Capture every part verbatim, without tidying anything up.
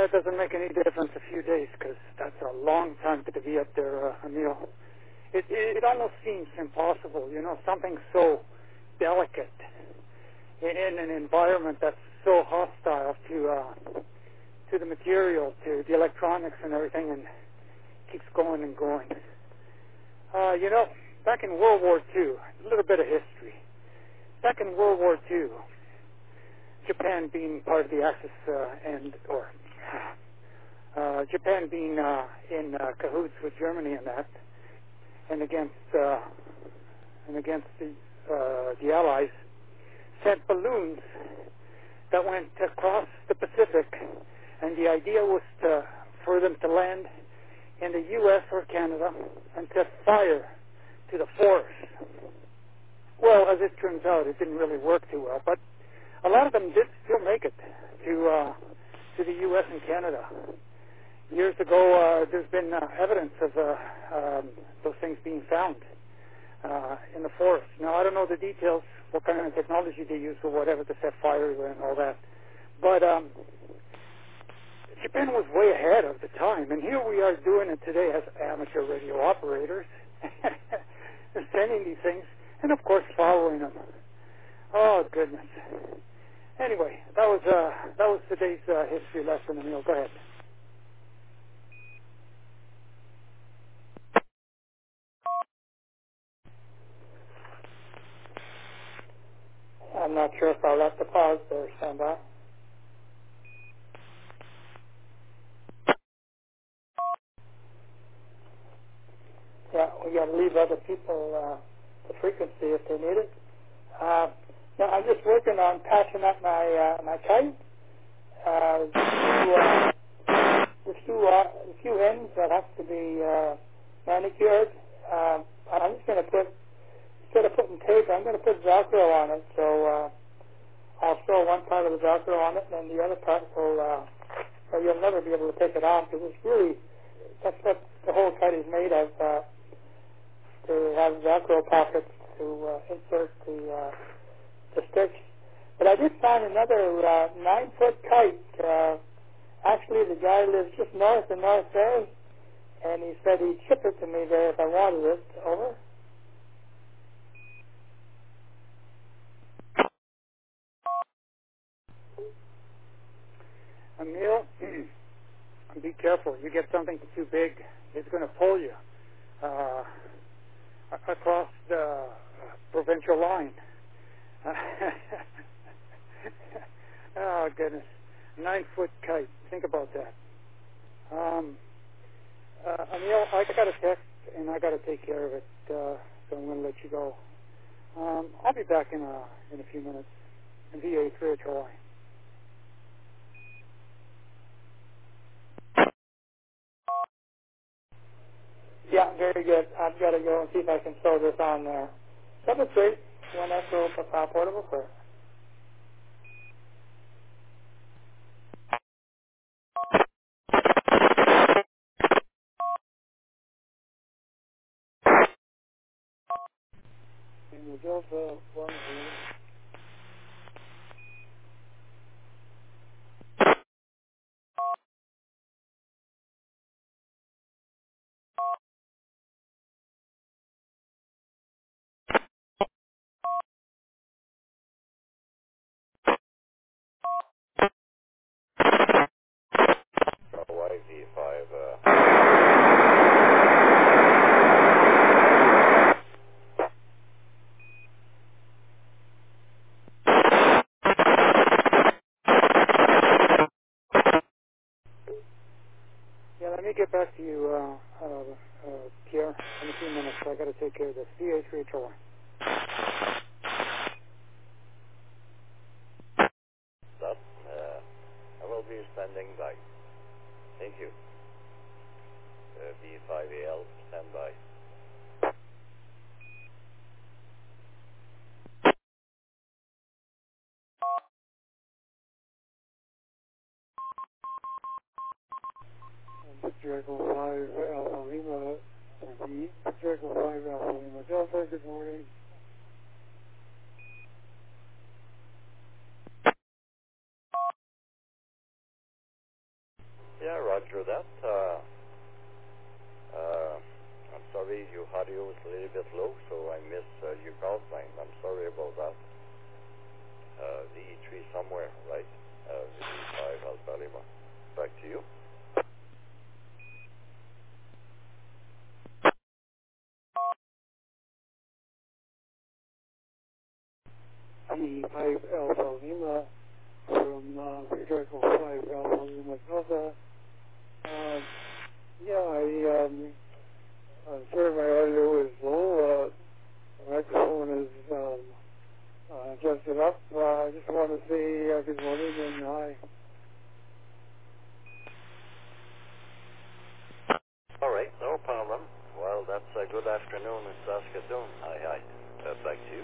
it doesn't make any difference a few days, because that's a long time to be up there, uh, Emil. It, it, it almost seems impossible, you know, something so delicate in, in an environment that's so hostile to uh, to the material, to the electronics and everything, and keeps going and going. Uh, you know, back in World War Two, a little bit of history. Back in World War Two, Japan being part of the Axis, uh, and or uh, Japan being uh, in uh, cahoots with Germany and that, and against uh, and against the uh, the Allies, sent balloons that went across the Pacific, and the idea was to, for them to land in the U S or Canada and set fire to the forests. Well, as it turns out, it didn't really work too well, but a lot of them did still make it to uh, to the U S and Canada. Years ago, uh, there's been uh, evidence of uh, um, those things being found uh, in the forest. Now, I don't know the details, what kind of technology they use or whatever to set fire and all that, but um, Japan was way ahead of the time, and here we are doing it today as amateur radio operators, sending these things, and of course following them. Oh goodness. Anyway, that was uh, that was today's uh, history lesson. Emil, go ahead. I'm not sure if I'll let the pause there stand by. Yeah, we got to leave other people uh, the frequency if they need it. Uh, now I'm just working on patching up my uh, my kite. Uh, to, uh, there's two, uh, a few ends that have to be uh, manicured. Uh, I'm just going to put, instead of putting tape, I'm going to put Velcro on it. So uh, I'll sew one part of the Velcro on it, and then the other part will, uh, so you'll never be able to take it off, because it's really, that's what the whole kite is made of, uh, to have Velcro pockets to uh, insert the, uh, the sticks. But I did find another uh, nine-foot kite. Uh, actually, the guy lives just north of North Bay, and he said he'd ship it to me there if I wanted it. Over. Emil, be careful. You get something too big, it's going to pull you uh, across the provincial line. Oh, goodness. Nine-foot kite. Think about that. Um, uh, Emil, I got a text, and I got to take care of it, uh, so I'm going to let you go. Um, I'll be back in a, in a few minutes in V A three H Y. Yeah, very good. I've got to go and see if I can sew this on there. Seven three, one Echo Papa Portable Clear. In the Delta one zero. Y V five. Uh... Yeah, let me get back to you, uh, uh, uh, Pierre, in a few minutes. I got to take care of this. V A three H Y. That, uh, I will be standing by. Thank you. Uh, V five A L, stand by. Draco five Alpha Lima, V, Draco five Alpha Lima Delta, good morning. roger that. Uh, uh, I'm sorry, your audio is a little bit low, so I missed uh, your call sign. I'm sorry about that. Uh, V E three somewhere, right? Uh, V E five Alpha Lima. Back to you. V five Alpha Lima from uh, Victor Echo five Alpha Lima Delta. Um, yeah, I, um, I'm sorry my audio is low. Uh, the microphone is um, uh, adjusted up. Uh, I just want to say uh, good morning and hi. All right, no problem. Well, that's a good afternoon in Saskatoon. Hi, hi. Uh, back to you.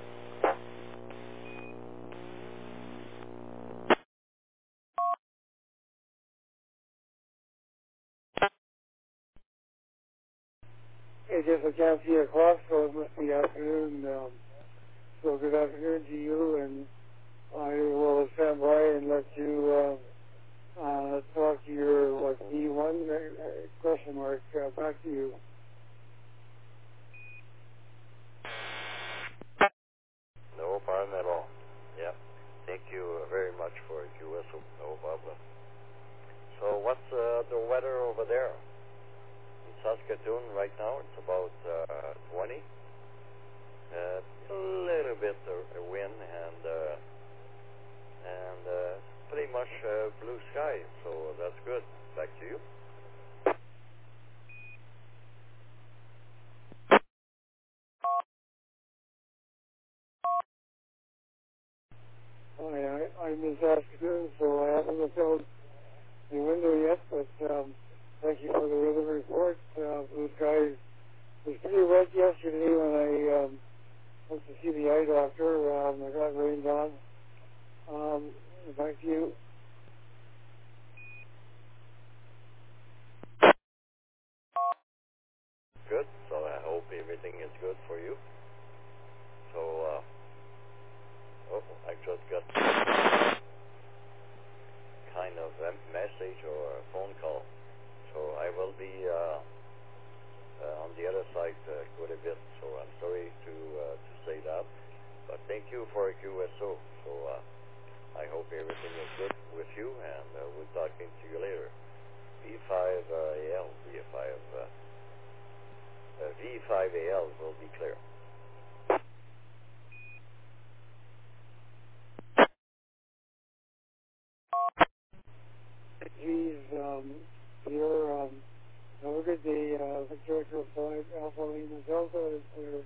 It's just I can't see across, so it must be afternoon. Um, so good afternoon to you, and I will stand by and let you uh, uh, talk to your what D one uh, question mark. Uh, back to you. No problem at all. Yeah. Thank you uh, very much for your whistle. No problem. So what's uh, the weather over there? In Saskatoon right now, it's about uh, twenty. Uh, a little bit of wind and uh, and uh, pretty much uh, blue sky, so that's good. Back to you. I, I, I'm in Saskatoon, so I haven't looked out the window yet, but um, thank you for the weather report. Uh, blue skies was pretty wet yesterday when I um, went to see the eye doctor. Um, I got rained on. Um, back to you. Good. So I hope everything is good for you. So, uh, oh, I just got kind of a message or a phone call. So I will be uh, uh, on the other side uh, quite a bit. So I'm sorry to uh, to say that, but thank you for Q S O. So uh, I hope everything is good with you, and uh, we'll talking to you later. V five uh, A L, V five uh, uh, V five A L will be clear. Geez, um, your um, have a good day. Uh, Victor Echo five Alpha Lima Delta is clear.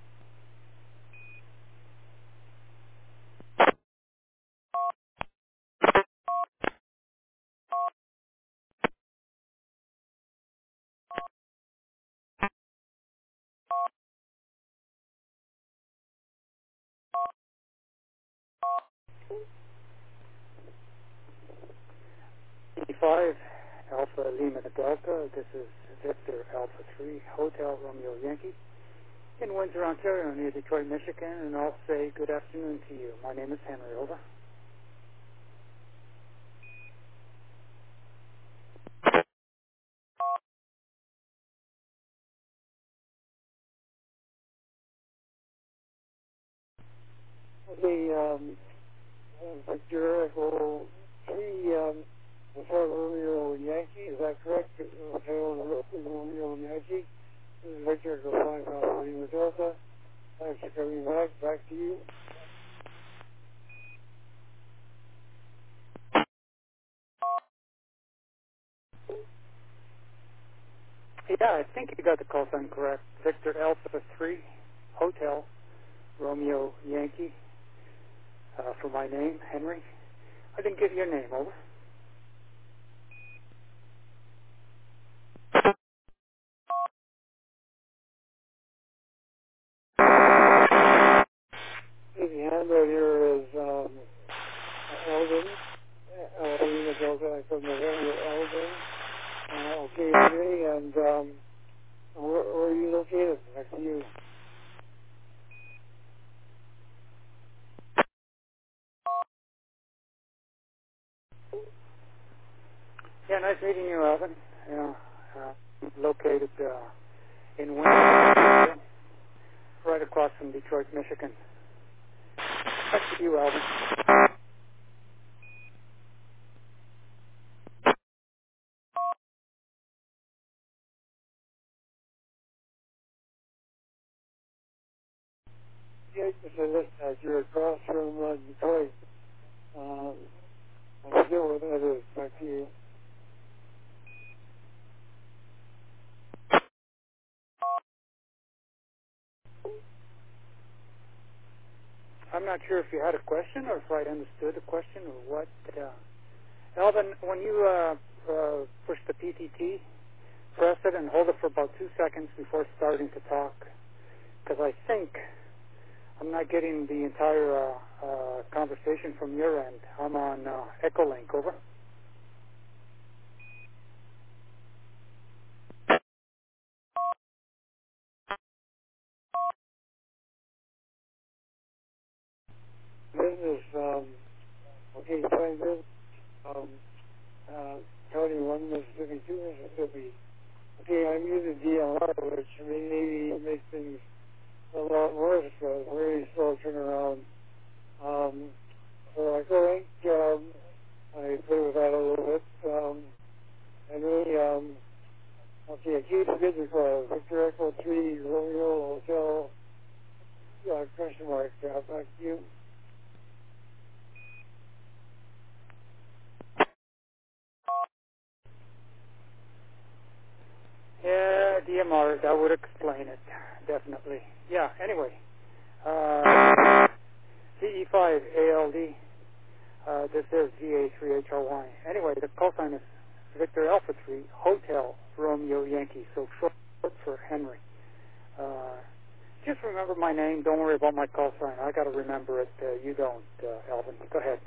V five Alpha Lima Delta. This is Victor Alpha three Hotel Romeo Yankee in Windsor, Ontario, near Detroit, Michigan, and I'll say good afternoon to you. My name is Henry. Over. The um, uh, Victor Echo three um, Hotel Romeo Yankee. Is that correct? Hotel Romeo Yankee. This is Victor Echo five Alpha Lima Delta. Thanks for coming back. Back to you. Yeah, I think you got the call sign correct. Victor Alpha three Hotel Romeo Yankee. Uh, for my name, Henry. I didn't give your name. Over. The handler here is um, Eldon. Uh, Lima Delta from November, Eldon. Uh, okay, Henry, and um, where, where are you located? Back to you. Yeah, nice meeting you, Alvin. Yeah, uh, located uh, in Windsor, right across from Detroit, Michigan. Nice to you, Alvin. Yeah, just a list as you're across from uh, Detroit. Um, I forget what that is. Back to you. I'm not sure if you had a question or if I understood the question or what. Uh, Alvin, when you uh, uh, push the P T T, press it and hold it for about two seconds before starting to talk, because I think I'm not getting the entire uh, uh, conversation from your end. I'm on uh, Echolink, over. This is, um, okay, find this, um, uh, County one, Mississippi, two, Mississippi. Okay, I'm using D L R, which may maybe make things a lot worse, but very slow turnaround. Um, so I go link, um, I play with that a little bit, um, and then, um, okay, I keep forgetting your call. Victor Echo three, Romeo Hotel, uh, question mark, uh, back to you. Yeah, D M R, that would explain it, definitely. Yeah, anyway. Uh, C E five A L D, uh, this is V A three H R Y. Anyway, the call sign is Victor Alpha three, Hotel Romeo Yankee, so short for Henry. Uh, just remember my name, don't worry about my call sign. I got to remember it, uh, you don't, uh, Alvin. Go ahead.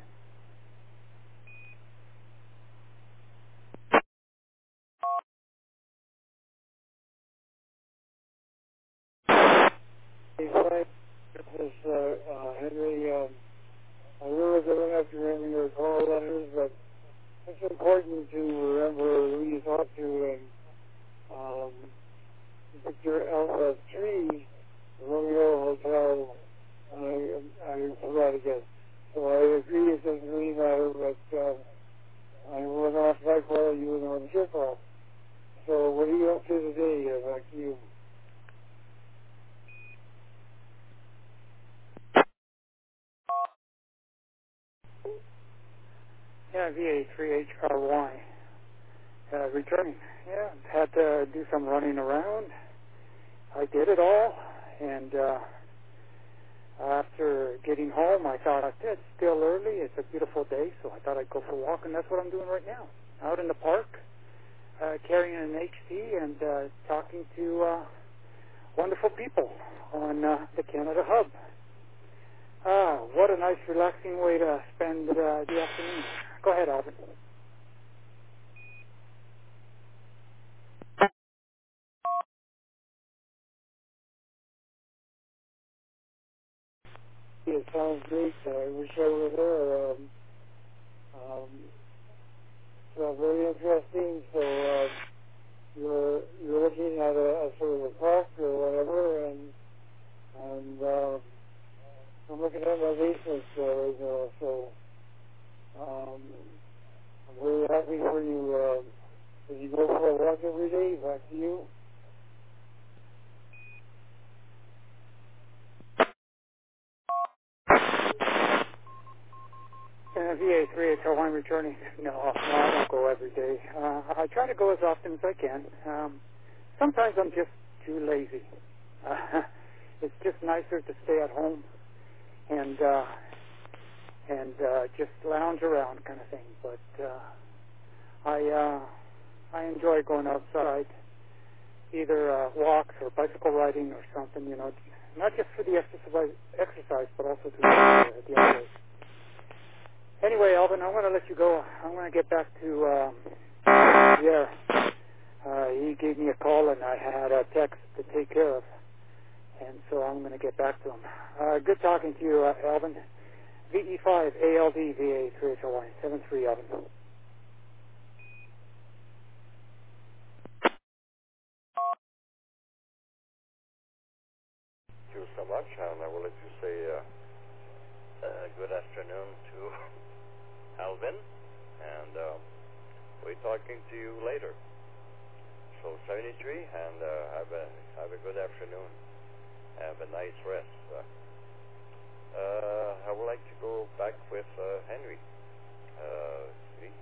Hey, Frank, this is uh, uh, Henry. Um, I realize I don't have to remember your call letters, but it's important to remember who you talked to, and um, Victor Alpha three, Romeo Hotel, I, I forgot again. So I agree it doesn't really matter, but uh, I went off my call, you went on your call. So what are you up to today? Uh, back to you. Yeah, V A three H R Y, uh, returning. Yeah, had to do some running around. I did it all, and uh, after getting home, I thought, it's still early, it's a beautiful day, so I thought I'd go for a walk, and that's what I'm doing right now. Out in the park, uh, carrying an H T and uh, talking to uh, wonderful people on uh, the Canada Hub. Ah, what a nice, relaxing way to spend uh, the afternoon. Go ahead, Alvin. It sounds great. Uh, I wish I were there. Um, um, so very interesting. So uh, you're you're looking at a, a sort of a park or whatever, and and uh, I'm looking at my basement uh, right now. So um, I'm very happy for you. Uh, did you go for a walk every day? Back to you. Uh, V A three H R Y returning. No, no, I don't go every day. Uh, I try to go as often as I can. Um, sometimes I'm just too lazy. Uh, it's just nicer to stay at home and uh, and uh, just lounge around, kind of thing. But uh, I uh, I enjoy going outside, either uh, walks or bicycle riding or something. You know, not just for the exercise, exercise, but also to uh, the other way. Anyway, Alvin, I'm going to let you go. I'm going to get back to um, Pierre. Uh, he gave me a call, and I had a text to take care of, and so I'm going to get back to him. Uh, good talking to you, uh, Alvin. V E five A L D V A three H R Y seven three, Alvin. so much, and I would like to say uh, uh, good afternoon to Alvin, and uh, we're talking to you later. So seventy-three, and uh, have a have a good afternoon. Have a nice rest. Uh, uh, I would like to go back with uh, Henry. Uh,